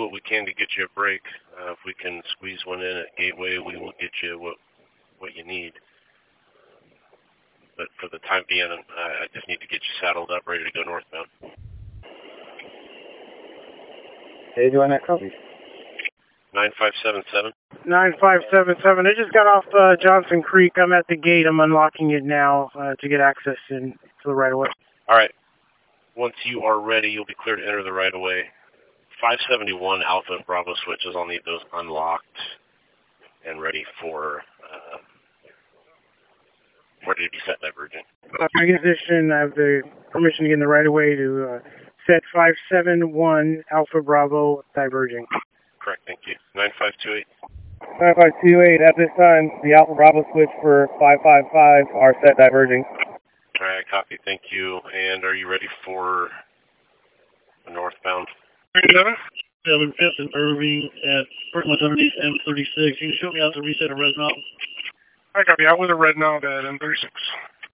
what we can to get you a break. If we can squeeze one in at Gateway, we will get you what you need. But for the time being, I just need to get you saddled up, ready to go northbound. Hey, do I not copy? 9577. 9577. I just got off Johnson Creek. I'm at the gate. I'm unlocking it now to get access to the right-of-way. All right. Once you are ready, you'll be clear to enter the right-of-way. 571 Alpha and Bravo switches. I'll need those unlocked and ready to be set diverging. Position, I have the permission to get in the right-of-way to set 571 Alpha Bravo diverging. Correct, thank you. 9528. 9528, at this time, the Alpha Bravo switch for 555 are set diverging. All right, copy, thank you. And are you ready for the northbound? 7 5th and Irving at Portland underneath M36. You can show me how to reset a res knob. I copy. I was a red knob at M36.